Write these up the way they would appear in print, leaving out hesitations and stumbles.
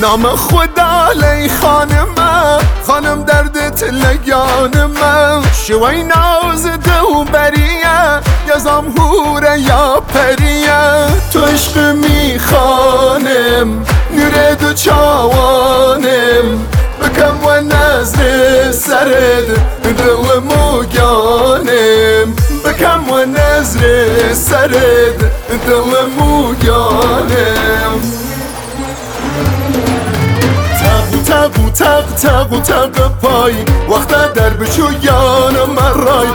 نام خدا لی خانم دردت لگانم شوی ناز دو بریه یا زمهوره یا پریه تو عشق میخوانم نور دو چاوانم بکم و نظر سرد دل موگانم بکم و نظر سرد دل موگانم تق پای وقتا در بچو یانم مرای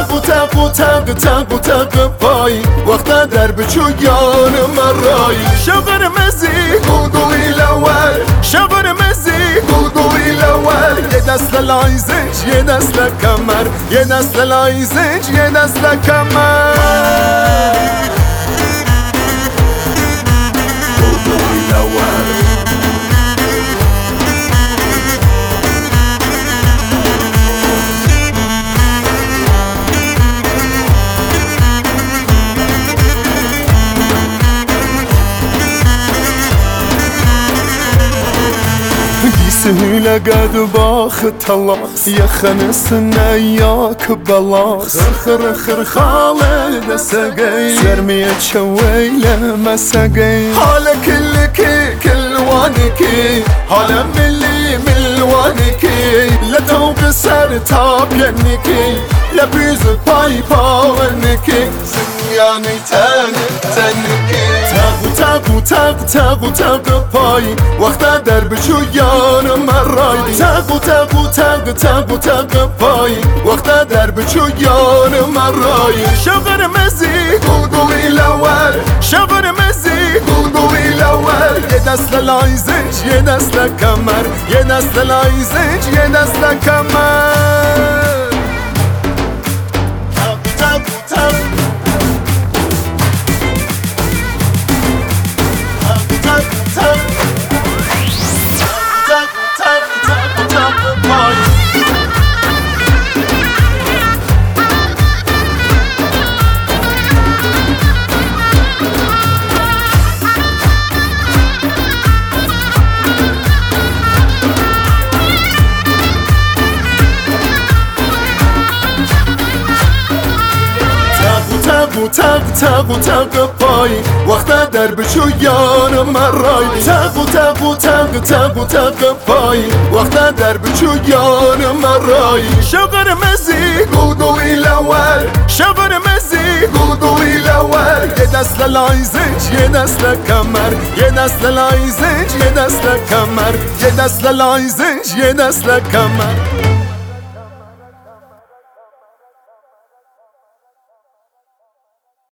تق پای وقتا در بچو یانم مرای شغر مزی گلگوی لول شغر مزی گلگوی لول یه دست لایزش یه دست کمر یه دست لایزش یه دست کمر گلگوی لول سهيلة قد باخ طلاق يا خنسنا ياك بلاص خر خالد سقي شرمية شويلة ما سقي حالة كل وانكي حالة ملوانكي لا توق سر تاب ينكي لا بيز باي باونكي زنياني تنكي تق پای وقتا در بچو یانم مرای تق پای وقتا در بچو یانم مرای شغر مزی گلگوی لول شغر مزی گلگوی لول یه دست لایزش یه دست کمر یه دست لایزش یه دست کمر تق پای وقتا در بچو یانم مرای تق پای وقتا در بچو یانم مرای شغر مزی گلگوی لول شغر مزی گلگوی لول یه دست لایزش یه دست کمر یه دست لایزش یه دست کمر یه دست لایزش یه دست کمر